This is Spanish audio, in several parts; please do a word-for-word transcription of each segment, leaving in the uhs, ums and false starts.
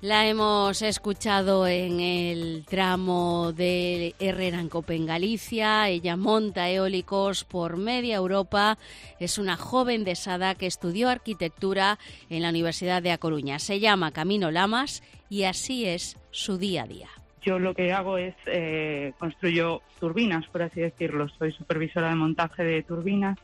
La hemos escuchado en el tramo de Herrera en Cope, en Galicia. Ella monta eólicos por media Europa. Es una joven de Sada que estudió arquitectura en la Universidad de A Coruña. Se llama Camino Lamas y así es su día a día. Yo lo que hago es eh, construyo turbinas, por así decirlo. Soy supervisora de montaje de turbinas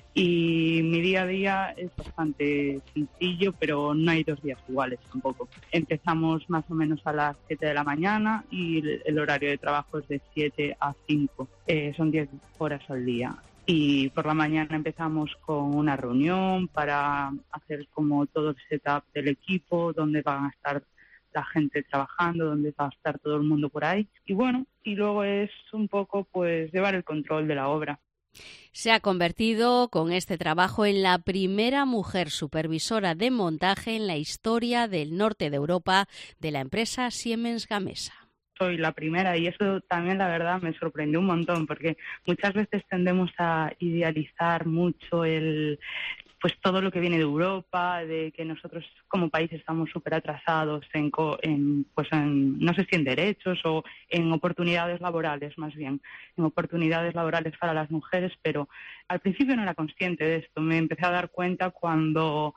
y mi día a día es bastante sencillo, pero no hay dos días iguales tampoco. Empezamos más o menos a las siete de la mañana y el, el horario de trabajo es de siete a cinco. Eh, son diez horas al día. Y por la mañana empezamos con una reunión para hacer como todo el setup del equipo, donde van a estar la gente trabajando, donde va a estar todo el mundo por ahí. Y bueno, y luego es un poco pues llevar el control de la obra. Se ha convertido con este trabajo en la primera mujer supervisora de montaje en la historia del norte de Europa de la empresa Siemens Gamesa. Soy la primera y eso también la verdad me sorprendió un montón porque muchas veces tendemos a idealizar mucho el pues todo lo que viene de Europa, de que nosotros como país estamos súper atrasados en, en, pues en, no sé si en derechos o en oportunidades laborales más bien, en oportunidades laborales para las mujeres, pero al principio no era consciente de esto. Me empecé a dar cuenta cuando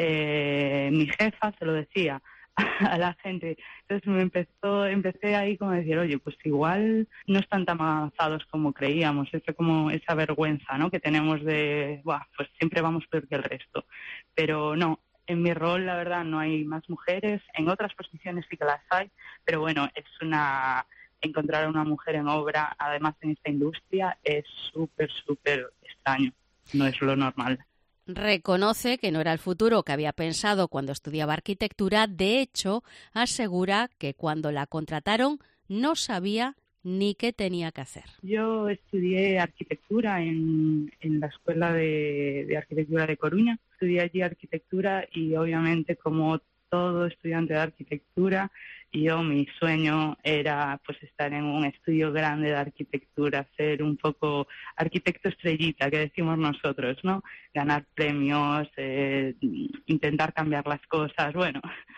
eh, mi jefa se lo decía a la gente. Entonces me empezó, empecé ahí como a decir, oye, pues igual no están tan avanzados como creíamos, es como esa vergüenza, ¿no?, que tenemos de, buah, pues siempre vamos peor que el resto. Pero no, en mi rol la verdad no hay más mujeres, en otras posiciones sí que las hay, pero bueno, es una, encontrar a una mujer en obra, además en esta industria, es súper, súper extraño, no es lo normal. Reconoce que no era el futuro que había pensado cuando estudiaba arquitectura. De hecho, asegura que cuando la contrataron no sabía ni qué tenía que hacer. Yo estudié arquitectura en, en la Escuela de, de Arquitectura de Coruña. Estudié allí arquitectura y obviamente como todo estudiante de arquitectura, yo mi sueño era pues estar en un estudio grande de arquitectura, ser un poco arquitecto estrellita, que decimos nosotros, ¿no? Ganar premios, eh, intentar cambiar las cosas, bueno,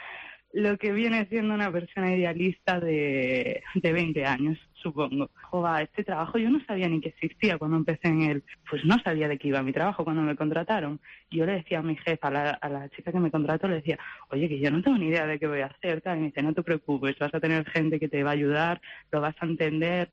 lo que viene siendo una persona idealista de, de veinte años, supongo. Joder, este trabajo yo no sabía ni que existía cuando empecé en él. Pues no sabía de qué iba mi trabajo cuando me contrataron. Y yo le decía a mi jefa, a la, a la chica que me contrató, le decía, oye, que yo no tengo ni idea de qué voy a hacer. Y me dice, no te preocupes, vas a tener gente que te va a ayudar, lo vas a entender.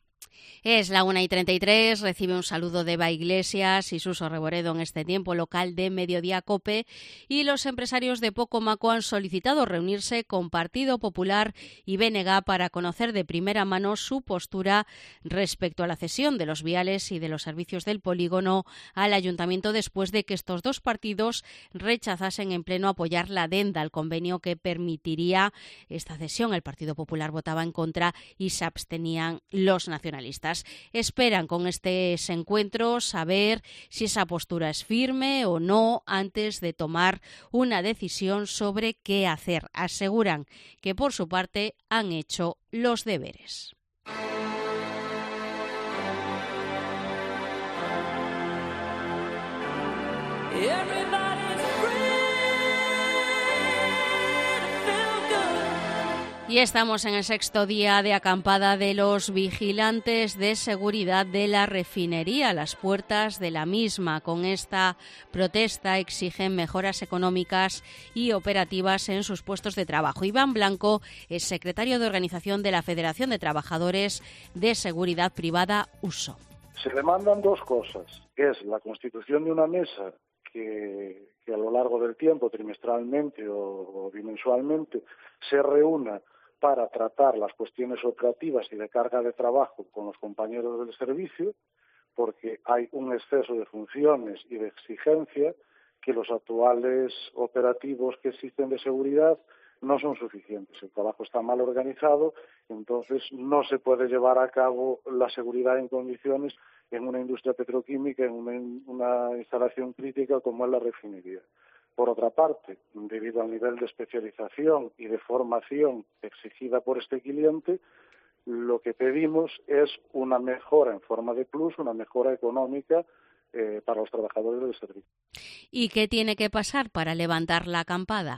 Es la una y treinta y tres, recibe un saludo de Eva Iglesias y Suso Reboredo en este tiempo local de Mediodía Cope, y los empresarios de Pocomaco han solicitado reunirse con Partido Popular y B N G para conocer de primera mano su postura respecto a la cesión de los viales y de los servicios del polígono al ayuntamiento después de que estos dos partidos rechazasen en pleno apoyar la adenda al convenio que permitiría esta cesión. El Partido Popular votaba en contra y se abstenían los nacionalistas. Esperan con este encuentro saber si esa postura es firme o no antes de tomar una decisión sobre qué hacer. Aseguran que por su parte han hecho los deberes. Y estamos en el sexto día de acampada de los vigilantes de seguridad de la refinería. Las puertas de la misma con esta protesta exigen mejoras económicas y operativas en sus puestos de trabajo. Iván Blanco es secretario de organización de la Federación de Trabajadores de Seguridad Privada, U S O. Se demandan dos cosas, que es la constitución de una mesa que, que a lo largo del tiempo, trimestralmente o, o bimensualmente, se reúna para tratar las cuestiones operativas y de carga de trabajo con los compañeros del servicio, porque hay un exceso de funciones y de exigencia que los actuales operativos que existen de seguridad no son suficientes. El trabajo está mal organizado, entonces no se puede llevar a cabo la seguridad en condiciones en una industria petroquímica, en una, una instalación crítica como es la refinería. Por otra parte, debido al nivel de especialización y de formación exigida por este cliente, lo que pedimos es una mejora en forma de plus, una mejora económica eh, para los trabajadores del servicio. ¿Y qué tiene que pasar para levantar la acampada?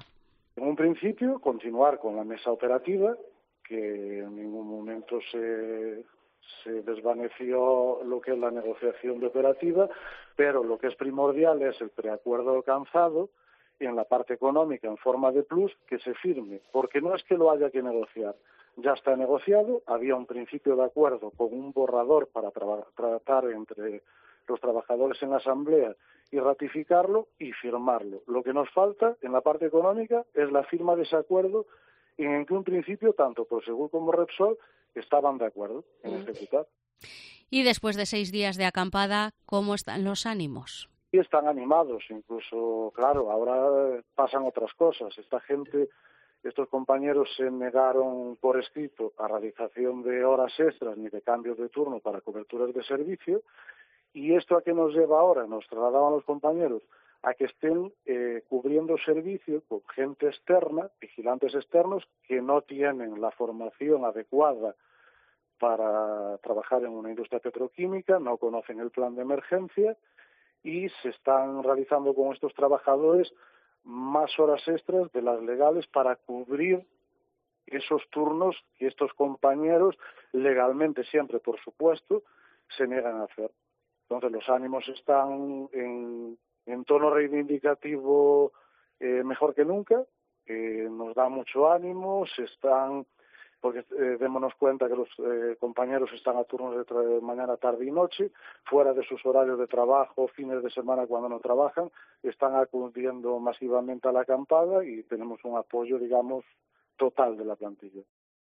En un principio, continuar con la mesa operativa, que en ningún momento se, se desvaneció lo que es la negociación de operativa, pero lo que es primordial es el preacuerdo alcanzado y en la parte económica en forma de plus que se firme, porque no es que lo haya que negociar, ya está negociado, había un principio de acuerdo con un borrador para tra- tratar entre los trabajadores en la asamblea y ratificarlo y firmarlo. Lo que nos falta en la parte económica es la firma de ese acuerdo en el que un principio tanto Prosegur como Repsol estaban de acuerdo en ejecutar. Y después de seis días de acampada, ¿cómo están los ánimos? Y están animados, incluso, claro, ahora pasan otras cosas. Esta gente, estos compañeros se negaron por escrito a realización de horas extras ni de cambios de turno para coberturas de servicio. ¿Y esto a qué nos lleva ahora? Nos trasladaban los compañeros a que estén eh, cubriendo servicio con gente externa, vigilantes externos, que no tienen la formación adecuada para trabajar en una industria petroquímica, no conocen el plan de emergencia y se están realizando con estos trabajadores más horas extras de las legales para cubrir esos turnos que estos compañeros, legalmente siempre, por supuesto, se niegan a hacer. Entonces los ánimos están en, en tono reivindicativo eh, mejor que nunca, eh, nos da mucho ánimo, se están, porque eh, démonos cuenta que los eh, compañeros están a turnos de tra- mañana, tarde y noche, fuera de sus horarios de trabajo, fines de semana cuando no trabajan, están acudiendo masivamente a la acampada y tenemos un apoyo, digamos, total de la plantilla.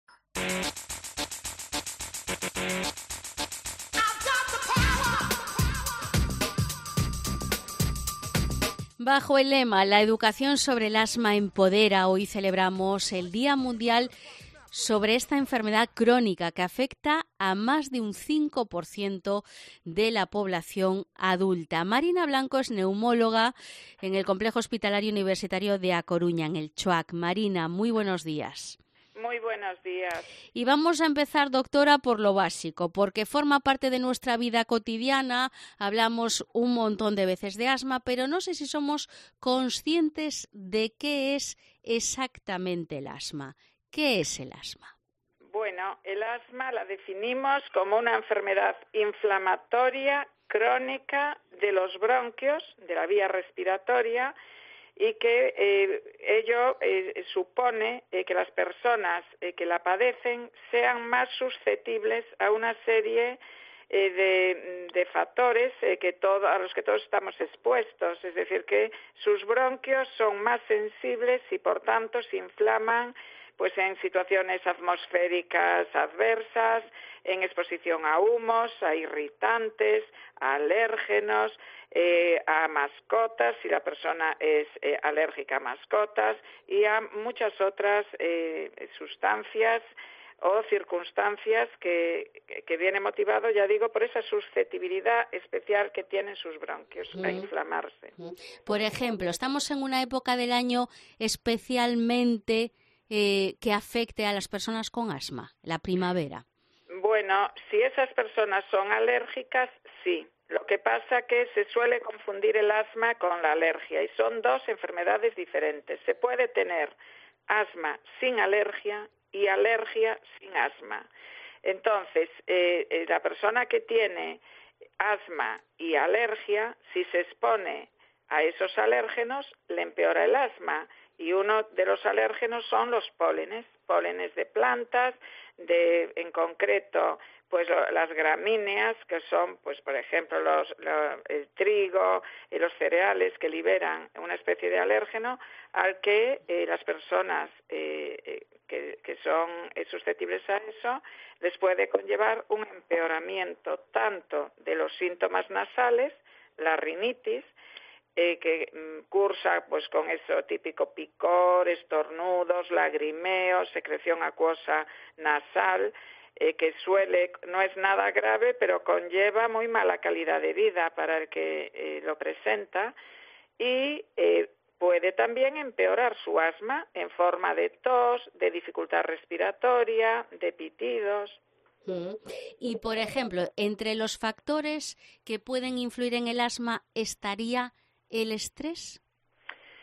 Bajo el lema La educación sobre el asma empodera, hoy celebramos el Día Mundial sobre esta enfermedad crónica que afecta a más de un cinco por ciento de la población adulta. Marina Blanco es neumóloga en el Complejo Hospitalario Universitario de A Coruña, en el CHUAC. Marina, muy buenos días. Muy buenos días. Y vamos a empezar, doctora, por lo básico, porque forma parte de nuestra vida cotidiana, hablamos un montón de veces de asma, pero no sé si somos conscientes de qué es exactamente el asma. ¿Qué es el asma? Bueno, el asma la definimos como una enfermedad inflamatoria crónica de los bronquios, de la vía respiratoria, y que eh, ello eh, supone eh, que las personas eh, que la padecen sean más susceptibles a una serie eh, de, de factores eh, que todo, a los que todos estamos expuestos, es decir, que sus bronquios son más sensibles y por tanto se inflaman pues en situaciones atmosféricas adversas, en exposición a humos, a irritantes, a alérgenos, eh, a mascotas, si la persona es eh, alérgica a mascotas, y a muchas otras eh, sustancias o circunstancias que, que viene motivado, ya digo, por esa susceptibilidad especial que tienen sus bronquios mm. a inflamarse. Por ejemplo, estamos en una época del año especialmente Eh, que afecte a las personas con asma, la primavera. Bueno, si esas personas son alérgicas, sí. Lo que pasa que se suele confundir el asma con la alergia y son dos enfermedades diferentes. Se puede tener asma sin alergia y alergia sin asma. Entonces, eh, eh, la persona que tiene asma y alergia, si se expone a esos alérgenos, le empeora el asma. Y uno de los alérgenos son los pólenes, pólenes de plantas, de, en concreto, pues las gramíneas, que son, pues por ejemplo, los, los, el trigo y los cereales que liberan una especie de alérgeno al que eh, las personas eh, que, que son susceptibles a eso les puede conllevar un empeoramiento tanto de los síntomas nasales, la rinitis, Eh, que mm, cursa pues con eso típico picor, estornudos, lagrimeos, secreción acuosa nasal, eh, que suele, no es nada grave, pero conlleva muy mala calidad de vida para el que eh, lo presenta y eh, puede también empeorar su asma en forma de tos, de dificultad respiratoria, de pitidos. Y, por ejemplo, entre los factores que pueden influir en el asma estaría ¿el estrés?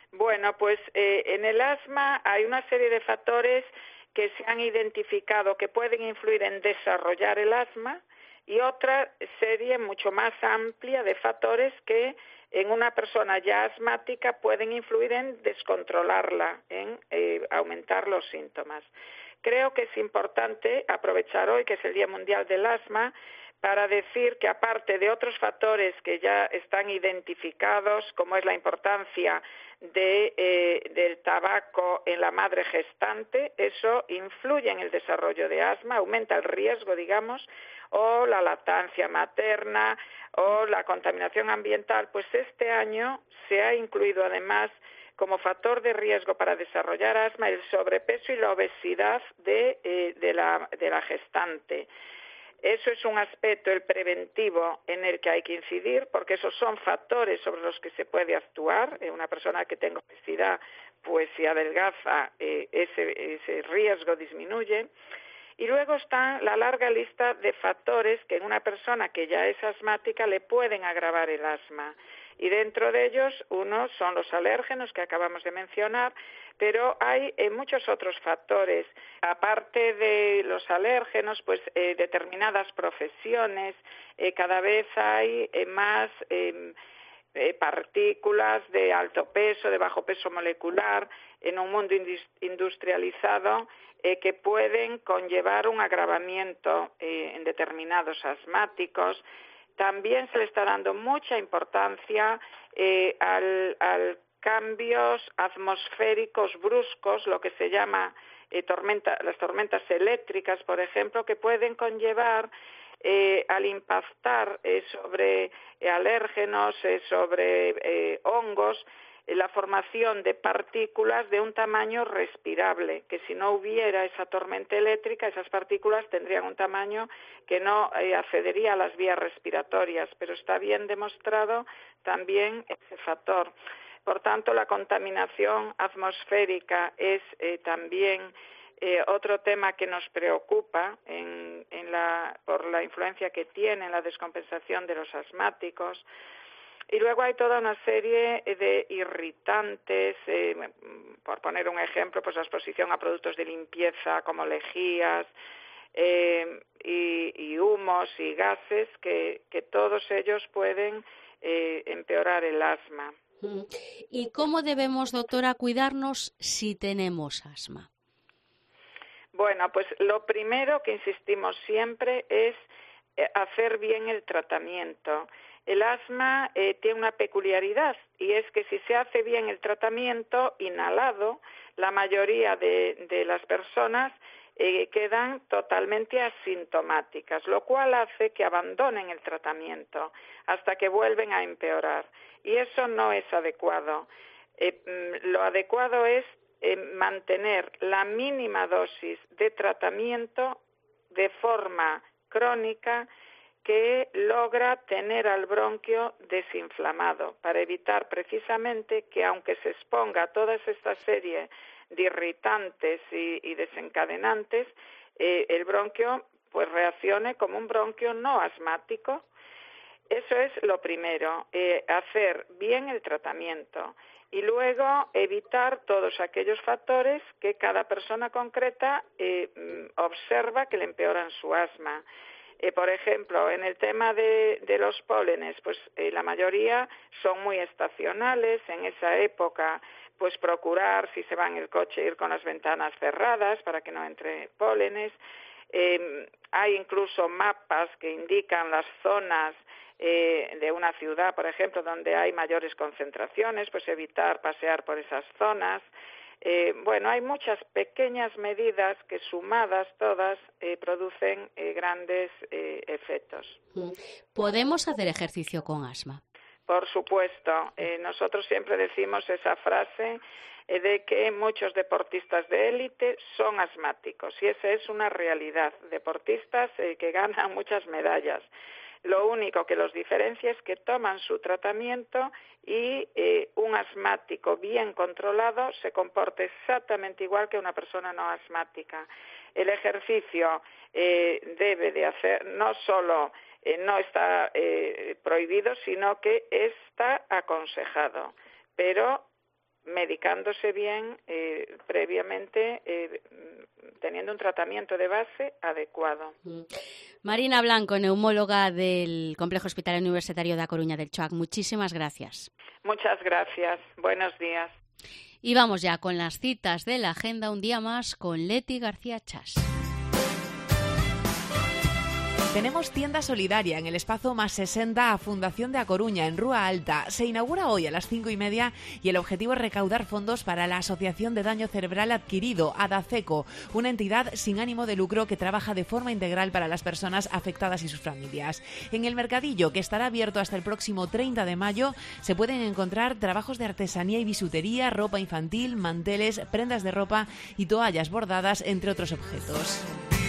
Bueno, pues eh, en el asma hay una serie de factores que se han identificado que pueden influir en desarrollar el asma y otra serie mucho más amplia de factores que en una persona ya asmática pueden influir en descontrolarla, en eh, aumentar los síntomas. Creo que es importante aprovechar hoy, que es el Día Mundial del Asma, para decir que aparte de otros factores que ya están identificados, como es la importancia de, eh, del tabaco en la madre gestante, eso influye en el desarrollo de asma, aumenta el riesgo, digamos, o la lactancia materna o la contaminación ambiental, pues este año se ha incluido además como factor de riesgo para desarrollar asma el sobrepeso y la obesidad de, eh, de, la, de la gestante. Eso es un aspecto, el preventivo, en el que hay que incidir, porque esos son factores sobre los que se puede actuar. Eh, una persona que tenga obesidad, pues si adelgaza, eh, ese, ese riesgo disminuye. Y luego está la larga lista de factores que en una persona que ya es asmática le pueden agravar el asma. Y dentro de ellos, uno son los alérgenos que acabamos de mencionar, pero hay eh, muchos otros factores. Aparte de los alérgenos, pues eh, determinadas profesiones, eh, cada vez hay eh, más eh, eh, partículas de alto peso, de bajo peso molecular, en un mundo industrializado, eh, que pueden conllevar un agravamiento eh, en determinados asmáticos. También se le está dando mucha importancia eh, al, al cambios atmosféricos bruscos, lo que se llama eh, tormenta, las tormentas eléctricas, por ejemplo, que pueden conllevar eh, al impactar eh, sobre eh, alérgenos, eh, sobre eh, hongos, eh, la formación de partículas de un tamaño respirable, que si no hubiera esa tormenta eléctrica, esas partículas tendrían un tamaño que no eh, accedería a las vías respiratorias, pero está bien demostrado también ese factor. Por tanto, la contaminación atmosférica es eh, también eh, otro tema que nos preocupa en, en la, por la influencia que tiene en la descompensación de los asmáticos. Y luego hay toda una serie de irritantes, eh, por poner un ejemplo, pues la exposición a productos de limpieza como lejías eh, y, y humos y gases, que, que todos ellos pueden eh, empeorar el asma. ¿Y cómo debemos, doctora, cuidarnos si tenemos asma? Bueno, pues lo primero que insistimos siempre es hacer bien el tratamiento. El asma eh, tiene una peculiaridad y es que si se hace bien el tratamiento inhalado, la mayoría de, de las personas eh, quedan totalmente asintomáticas, lo cual hace que abandonen el tratamiento hasta que vuelven a empeorar. Y eso no es adecuado. Eh, lo adecuado es eh, mantener la mínima dosis de tratamiento de forma crónica que logra tener al bronquio desinflamado, para evitar precisamente que, aunque se exponga a toda esta serie de irritantes y, y desencadenantes, eh, el bronquio pues reaccione como un bronquio no asmático. Eso es lo primero, eh, hacer bien el tratamiento y luego evitar todos aquellos factores que cada persona concreta eh, observa que le empeoran su asma. Eh, por ejemplo, en el tema de, de los pólenes, pues eh, la mayoría son muy estacionales. En esa época, pues procurar, si se va en el coche, ir con las ventanas cerradas para que no entre pólenes. Eh, hay incluso mapas que indican las zonas eh, de una ciudad, por ejemplo, donde hay mayores concentraciones, pues evitar pasear por esas zonas. Eh, bueno, hay muchas pequeñas medidas que sumadas todas eh, producen eh, grandes eh, efectos. ¿Podemos hacer ejercicio con asma? Por supuesto. Eh, nosotros siempre decimos esa frase eh, de que muchos deportistas de élite son asmáticos y esa es una realidad. Deportistas eh, que ganan muchas medallas. Lo único que los diferencia es que toman su tratamiento y eh, un asmático bien controlado se comporta exactamente igual que una persona no asmática. El ejercicio eh, debe de hacer, no solo eh, no está eh, prohibido, sino que está aconsejado, pero medicándose bien eh, previamente, eh, teniendo un tratamiento de base adecuado. Marina Blanco, neumóloga del Complejo Hospitalario Universitario da Coruña del Choac, muchísimas gracias. Muchas gracias. Buenos días. Y vamos ya con las citas de la agenda, un día más con Leti García Chas. Tenemos tienda solidaria en el espacio Más sesenta a Fundación de A Coruña, en Rúa Alta. Se inaugura hoy a las cinco y media y el objetivo es recaudar fondos para la Asociación de Daño Cerebral Adquirido, ADACECO, una entidad sin ánimo de lucro que trabaja de forma integral para las personas afectadas y sus familias. En el mercadillo, que estará abierto hasta el próximo treinta de mayo, se pueden encontrar trabajos de artesanía y bisutería, ropa infantil, manteles, prendas de ropa y toallas bordadas, entre otros objetos.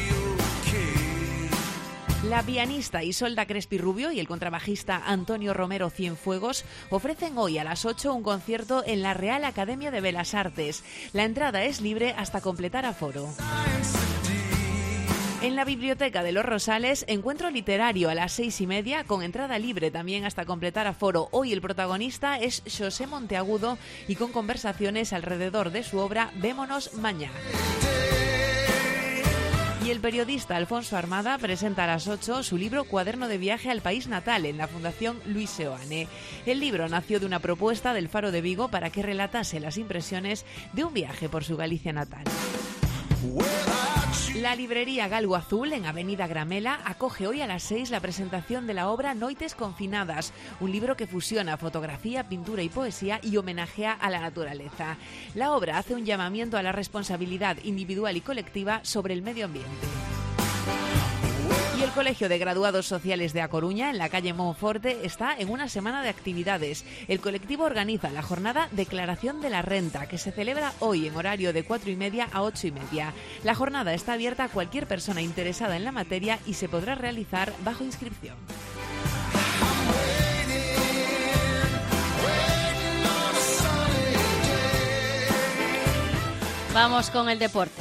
La pianista Isolda Crespi Rubio y el contrabajista Antonio Romero Cienfuegos ofrecen hoy a las ocho un concierto en la Real Academia de Bellas Artes. La entrada es libre hasta completar aforo. En la Biblioteca de los Rosales, encuentro literario a las seis y media, con entrada libre también hasta completar aforo. Hoy el protagonista es Xosé Monteagudo y con conversaciones alrededor de su obra Vémonos mañá. Y el periodista Alfonso Armada presenta a las ocho su libro Cuaderno de viaje al país natal en la Fundación Luis Seoane. El libro nació de una propuesta del Faro de Vigo para que relatase las impresiones de un viaje por su Galicia natal. La librería Galgo Azul, en Avenida Gramela, acoge hoy a las seis la presentación de la obra Noites confinadas, un libro que fusiona fotografía, pintura y poesía y homenajea a la naturaleza. La obra hace un llamamiento a la responsabilidad individual y colectiva sobre el medio ambiente. Y el Colegio de Graduados Sociales de A Coruña, en la calle Monforte, está en una semana de actividades. El colectivo organiza la jornada Declaración de la Renta, que se celebra hoy en horario de cuatro y media a ocho y media. La jornada está abierta a cualquier persona interesada en la materia y se podrá realizar bajo inscripción. Vamos con el deporte.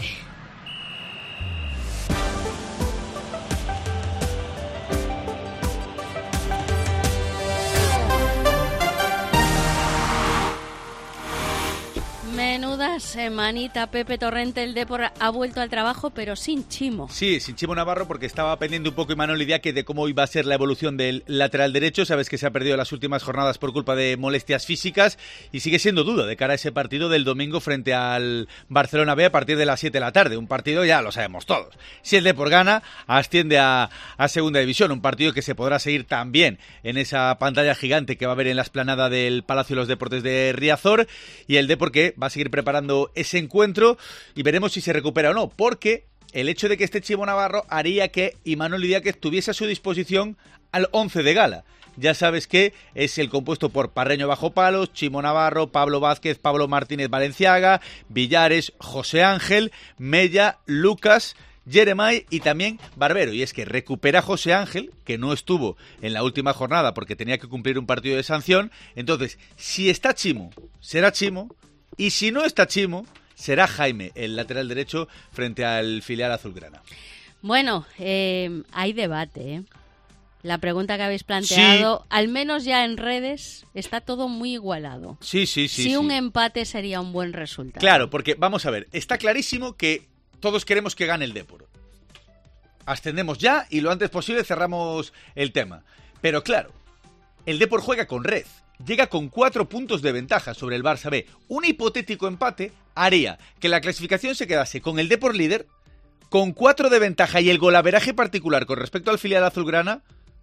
Menuda semanita, Pepe Torrente. El Depor ha vuelto al trabajo, pero sin Chimo. Sí, sin Chimo Navarro, porque estaba pendiente un poco Imanol Idiáquez de cómo iba a ser la evolución del lateral derecho. Sabes que se ha perdido las últimas jornadas por culpa de molestias físicas y sigue siendo duda de cara a ese partido del domingo frente al Barcelona B a partir de las siete de la tarde. Un partido, ya lo sabemos todos. Si el Depor gana, asciende a, a Segunda División. Un partido que se podrá seguir también en esa pantalla gigante que va a haber en la explanada del Palacio de los Deportes de Riazor. Y el Depor que va a seguir preparando ese encuentro y veremos si se recupera o no, porque el hecho de que esté Chimo Navarro haría que Imanol Idiáquez tuviese a su disposición al once de gala. Ya sabes que es el compuesto por Parreño bajo palos, Chimo Navarro, Pablo Vázquez, Pablo Martínez Valenciaga, Villares, José Ángel, Mella, Lucas, Jeremai y también Barbero. Y es que recupera José Ángel, que no estuvo en la última jornada porque tenía que cumplir un partido de sanción. Entonces, si está Chimo, será Chimo. Y si no está Chimo, será Jaime, el lateral derecho, frente al filial azulgrana. Bueno, eh, hay debate, ¿eh? La pregunta que habéis planteado, sí. Al menos ya en redes, está todo muy igualado. Sí, sí, sí. Si sí. un empate sería un buen resultado. Claro, porque vamos a ver, está clarísimo que todos queremos que gane el Depor. Ascendemos ya y lo antes posible cerramos el tema. Pero claro, el Depor juega con red. Llega con cuatro puntos de ventaja sobre el Barça B. Un hipotético empate haría que la clasificación se quedase con el Depor líder, con cuatro de ventaja y el golaveraje particular con respecto al filial azulgrana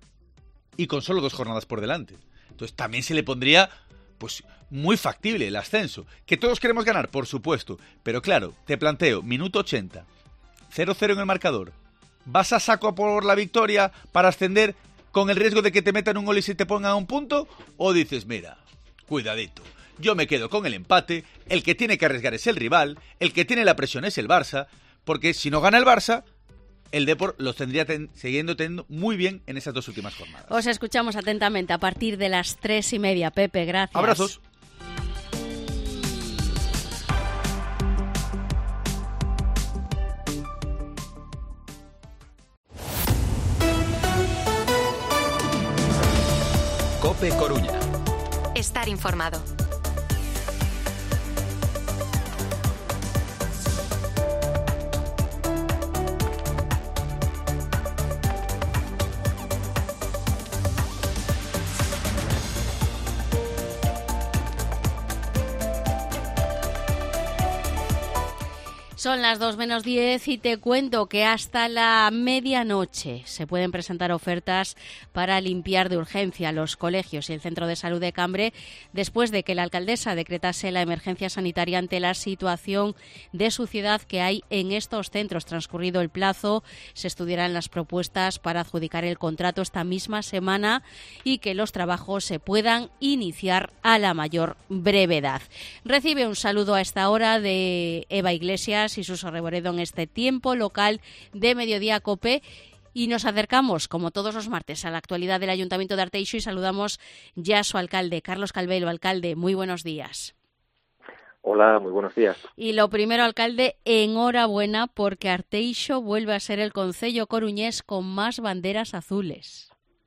y con solo dos jornadas por delante. Entonces también se le pondría pues muy factible el ascenso. ¿Que todos queremos ganar? Por supuesto. Pero claro, te planteo, minuto ochenta, cero cero en el marcador. ¿Vas a saco por la victoria para ascender con el riesgo de que te metan un gol y se te pongan un punto? ¿O dices, mira, cuidadito, yo me quedo con el empate, el que tiene que arriesgar es el rival, el que tiene la presión es el Barça, porque si no gana el Barça, el Depor los tendría ten, siguiendo teniendo muy bien en esas dos últimas jornadas. Os escuchamos atentamente a partir de las tres y media, Pepe, gracias. Abrazos. COPE Coruña. Estar informado. Son las dos menos diez y te cuento que hasta la medianoche se pueden presentar ofertas para limpiar de urgencia los colegios y el centro de salud de Cambre después de que la alcaldesa decretase la emergencia sanitaria ante la situación de suciedad que hay en estos centros. Transcurrido el plazo, se estudiarán las propuestas para adjudicar el contrato esta misma semana y que los trabajos se puedan iniciar a la mayor brevedad. Recibe un saludo a esta hora de Eva Iglesias y Suso Reboredo en este tiempo local de Mediodía Cope, y nos acercamos, como todos los martes, a la actualidad del Ayuntamiento de Arteixo y saludamos ya a su alcalde, Carlos Calvelo. Alcalde, muy buenos días. Hola, muy buenos días. Y lo primero, alcalde, enhorabuena porque Arteixo vuelve a ser el concello coruñés con más banderas azules.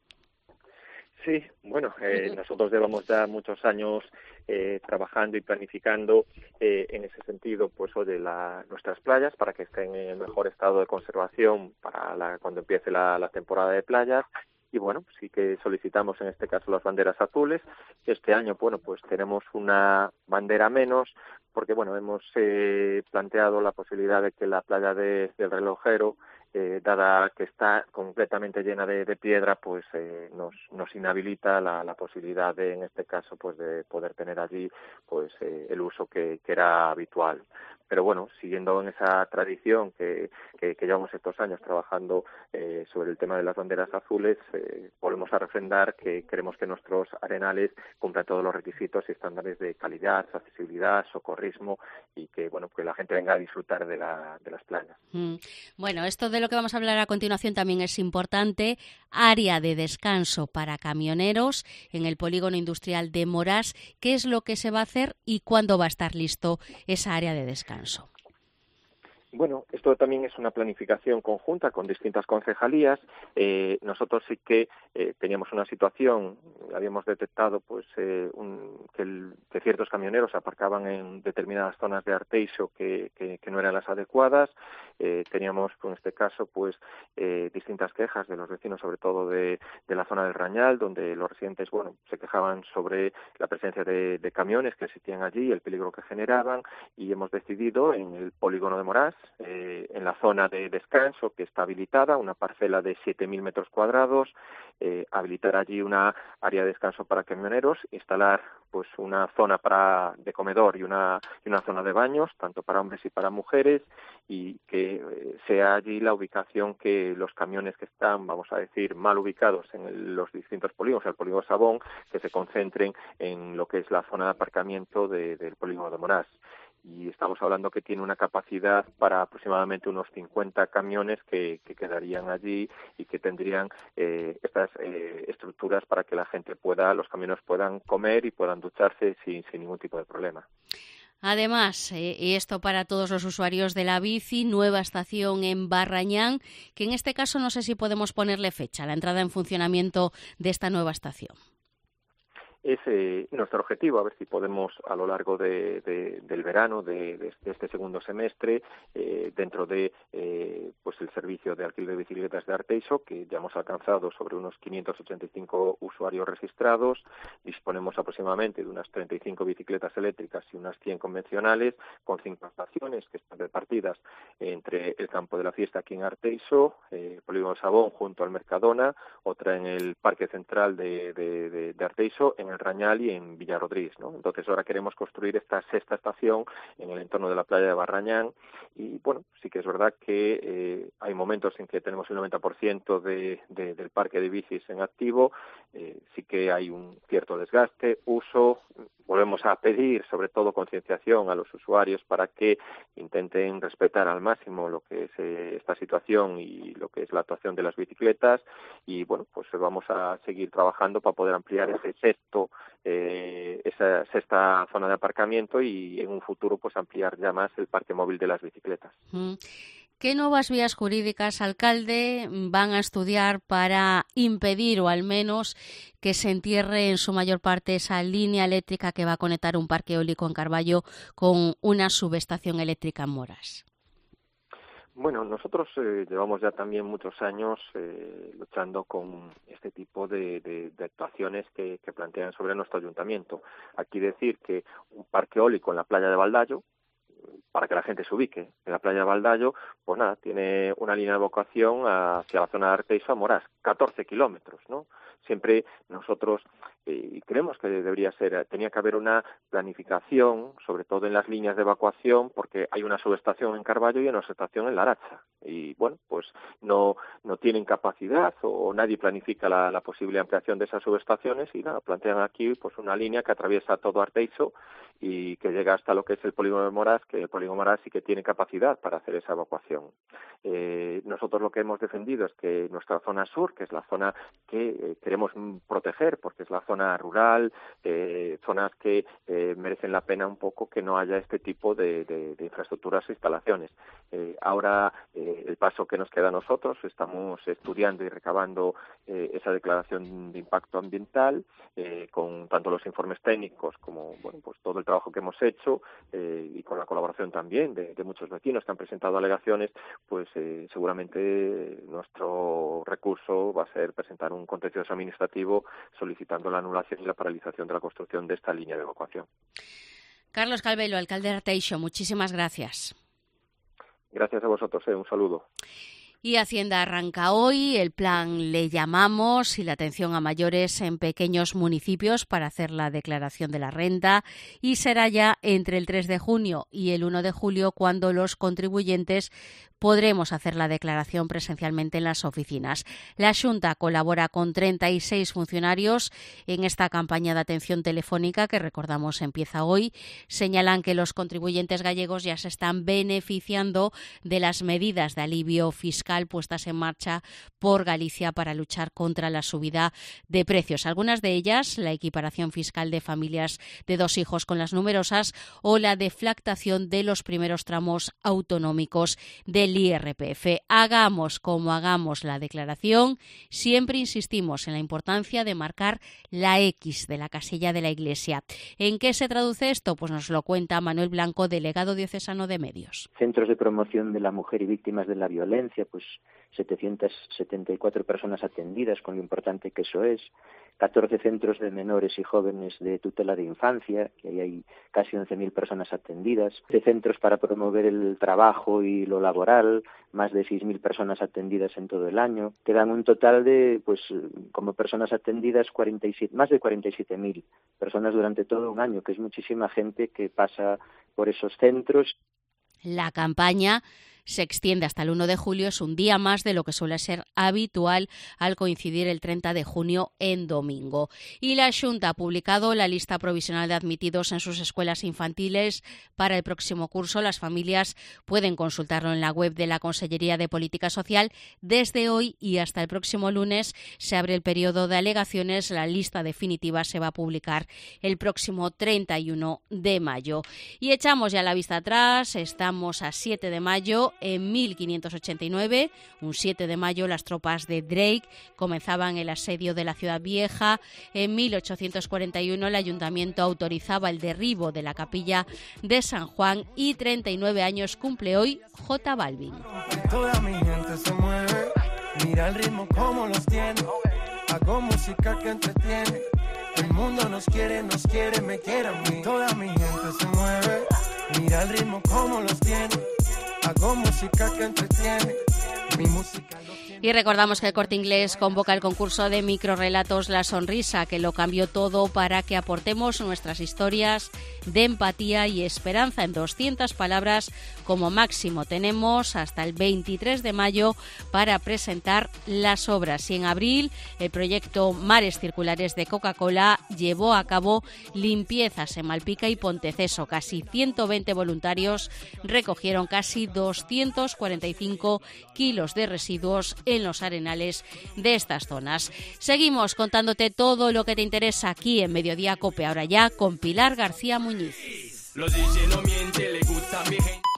Sí, bueno, eh, nosotros llevamos ya muchos años eh, trabajando y planificando eh, en ese sentido, pues oye, la, nuestras playas para que estén en el mejor estado de conservación para la, cuando empiece la, la temporada de playas. Y bueno, sí que solicitamos en este caso las banderas azules. Este año, bueno, pues tenemos una bandera menos porque, bueno, hemos eh, planteado la posibilidad de que la playa de, del Relojero, eh, dada que está completamente llena de, de piedra, pues eh, nos, nos inhabilita la, la posibilidad de, en este caso, pues de poder tener allí pues eh, el uso que, que era habitual. Pero bueno, siguiendo en esa tradición que, que, que llevamos estos años trabajando eh, sobre el tema de las banderas azules, eh, volvemos a refrendar que queremos que nuestros arenales cumplan todos los requisitos y estándares de calidad, accesibilidad, socorrismo y que bueno que la gente venga a disfrutar de, la, de las playas. Mm. Bueno, esto de lo que vamos a hablar a continuación también es importante. Área de descanso para camioneros en el polígono industrial de Morás. ¿Qué es lo que se va a hacer y cuándo va a estar listo esa área de descanso? Bueno, esto también es una planificación conjunta con distintas concejalías. Eh, nosotros sí que eh, teníamos una situación, habíamos detectado pues eh, un, que, el, que ciertos camioneros aparcaban en determinadas zonas de Arteixo que, que, que no eran las adecuadas. Eh, teníamos, en este caso, pues eh, distintas quejas de los vecinos, sobre todo de, de la zona del Rañal, donde los residentes, bueno, se quejaban sobre la presencia de, de camiones que existían allí, el peligro que generaban, y hemos decidido en el polígono de Morás, Eh, en la zona de descanso que está habilitada, una parcela de siete mil metros cuadrados, eh, habilitar allí una área de descanso para camioneros, instalar pues una zona para de comedor y una y una zona de baños, tanto para hombres y para mujeres, y que eh, sea allí la ubicación que los camiones que están, vamos a decir, mal ubicados en el, los distintos polígonos, el polígono Sabón, que se concentren en lo que es la zona de aparcamiento de, del polígono de Morás. Y estamos hablando que tiene una capacidad para aproximadamente unos cincuenta camiones que, que quedarían allí y que tendrían eh, estas eh, estructuras para que la gente pueda, los camioneros puedan comer y puedan ducharse sin, sin ningún tipo de problema. Además, eh, y esto para todos los usuarios de la bici, nueva estación en Barrañán, que en este caso no sé si podemos ponerle fecha a la entrada en funcionamiento de esta nueva estación. Es eh, nuestro objetivo, a ver si podemos a lo largo de, de, del verano, de, de este segundo semestre, eh, dentro de eh, pues el servicio de alquiler de bicicletas de Arteixo, que ya hemos alcanzado sobre unos quinientos ochenta y cinco usuarios registrados, disponemos aproximadamente de unas treinta y cinco bicicletas eléctricas y unas cien convencionales, con cinco estaciones que están repartidas entre el campo de la fiesta aquí en Arteixo, eh, Polígono Sabón junto al Mercadona, otra en el Parque Central de, de, de, de Arteixo, en el Rañal y en Villarrodriz, ¿no? Entonces ahora queremos construir esta sexta estación en el entorno de la playa de Barrañán y bueno, sí que es verdad que eh, hay momentos en que tenemos el noventa por ciento de, de, del parque de bicis en activo, eh, sí que hay un cierto desgaste, uso, volvemos a pedir sobre todo concienciación a los usuarios para que intenten respetar al máximo lo que es eh, esta situación y lo que es la actuación de las bicicletas y bueno, pues vamos a seguir trabajando para poder ampliar ese sexto Eh, esa sexta zona de aparcamiento y en un futuro pues ampliar ya más el parque móvil de las bicicletas. ¿Qué nuevas vías jurídicas, alcalde, van a estudiar para impedir o al menos que se entierre en su mayor parte esa línea eléctrica que va a conectar un parque eólico en Carballo con una subestación eléctrica en Morás? Bueno, nosotros eh, llevamos ya también muchos años eh, luchando con este tipo de, de, de actuaciones que, que plantean sobre nuestro ayuntamiento. Aquí decir que un parque eólico en la playa de Baldayo, para que la gente se ubique, en la playa de Baldayo, pues nada, tiene una línea de evacuación hacia la zona de Arteixo a Morás, catorce kilómetros, ¿no? Siempre nosotros, y eh, creemos que debería ser, tenía que haber una planificación, sobre todo en las líneas de evacuación, porque hay una subestación en Carballo y una subestación en Laracha. Y bueno, pues no no tienen capacidad o nadie planifica la, la posible ampliación de esas subestaciones y nada, plantean aquí pues una línea que atraviesa todo Arteixo y que llega hasta lo que es el polígono de Morás, que el polígono de Morás sí que tiene capacidad para hacer esa evacuación. Eh, nosotros lo que hemos defendido es que nuestra zona sur, que es la zona que eh, queremos proteger, porque es la zona rural, eh, zonas que eh, merecen la pena un poco que no haya este tipo de, de, de infraestructuras e instalaciones. Eh, ahora, eh, el paso que nos queda a nosotros, estamos estudiando y recabando eh, esa declaración de impacto ambiental, eh, con tanto los informes técnicos como bueno, pues todo el trabajo que hemos hecho eh, y con la colaboración también de, de muchos vecinos que han presentado alegaciones, pues eh, seguramente nuestro recurso va a ser presentar un contencioso administrativo solicitando la anulación y la paralización de la construcción de esta línea de evacuación. Carlos Calvelo, alcalde de Arteixo, muchísimas gracias. Gracias a vosotros, eh, un saludo. Y Hacienda arranca hoy, el plan Le Llamamos y la atención a mayores en pequeños municipios para hacer la declaración de la renta, y será ya entre el tres de junio y el uno de julio cuando los contribuyentes podremos hacer la declaración presencialmente en las oficinas. La Xunta colabora con treinta y seis funcionarios en esta campaña de atención telefónica que, recordamos, empieza hoy. Señalan que los contribuyentes gallegos ya se están beneficiando de las medidas de alivio fiscal puestas en marcha por Galicia para luchar contra la subida de precios. Algunas de ellas, la equiparación fiscal de familias de dos hijos con las numerosas o la deflactación de los primeros tramos autonómicos del I R P F. Hagamos como hagamos la declaración, siempre insistimos en la importancia de marcar la X de la casilla de la Iglesia. ¿En qué se traduce esto? Pues nos lo cuenta Manuel Blanco, delegado diocesano de Medios. Centros de promoción de la mujer y víctimas de la violencia, pues setecientas setenta y cuatro personas atendidas, con lo importante que eso es, catorce centros de menores y jóvenes de tutela de infancia, que ahí hay casi once mil personas atendidas, de centros para promover el trabajo y lo laboral, más de seis mil personas atendidas en todo el año, que dan un total de, pues como personas atendidas, cuarenta y siete, más de cuarenta y siete mil personas durante todo un año, que es muchísima gente que pasa por esos centros. La campaña se extiende hasta el uno de julio, es un día más de lo que suele ser habitual al coincidir el treinta de junio en domingo. Y la Xunta ha publicado la lista provisional de admitidos en sus escuelas infantiles para el próximo curso. Las familias pueden consultarlo en la web de la Consellería de Política Social. Desde hoy y hasta el próximo lunes se abre el periodo de alegaciones. La lista definitiva se va a publicar el próximo treinta y uno de mayo. Y echamos ya la vista atrás, estamos a siete de mayo. En mil quinientos ochenta y nueve, un siete de mayo, las tropas de Drake comenzaban el asedio de la ciudad vieja. En mil ochocientos cuarenta y uno, el ayuntamiento autorizaba el derribo de la capilla de San Juan, y treinta y nueve años cumple hoy J Balvin. Toda mi gente se mueve, mira el ritmo como los tiene, hago música que entretiene, el mundo nos quiere, nos quiere, me quiere a mí. Toda mi gente se mueve, mira el ritmo como los tiene, hago música que entretiene, mi música lo tiene. Y recordamos que el Corte Inglés convoca el concurso de microrelatos La Sonrisa, que lo cambió todo para que aportemos nuestras historias de empatía y esperanza en doscientas palabras como máximo. Tenemos hasta el veintitrés de mayo para presentar las obras. Y en abril, el proyecto Mares Circulares de Coca-Cola llevó a cabo limpiezas en Malpica y Ponteceso. Casi ciento veinte voluntarios recogieron casi doscientos cuarenta y cinco kilos de residuos en los arenales de estas zonas. Seguimos contándote todo lo que te interesa aquí en Mediodía Cope, ahora ya con Pilar García Muñiz. Los D J no mienten, le gusta mi gente.